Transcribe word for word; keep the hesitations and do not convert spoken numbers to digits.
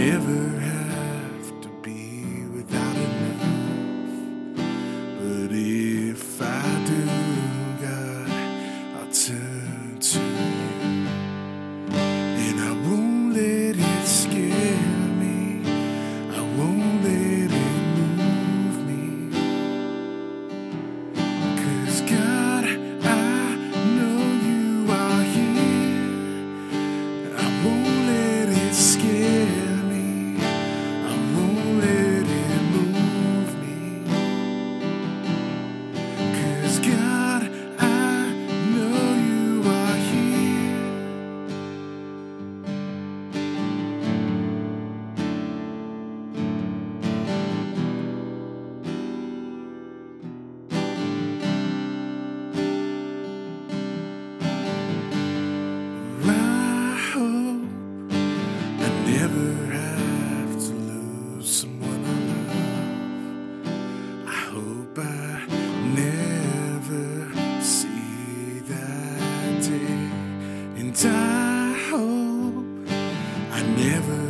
never have to be without enough, but if I do, God, I'll turn to you, and I won't let it scare me, I won't let it move me, 'cause God, I know you are here. I won't let it scare me, I won't let it move me, 'cause God, I know you are here. I hope I never have to lose someone I love. I hope I never see that day, and I hope I never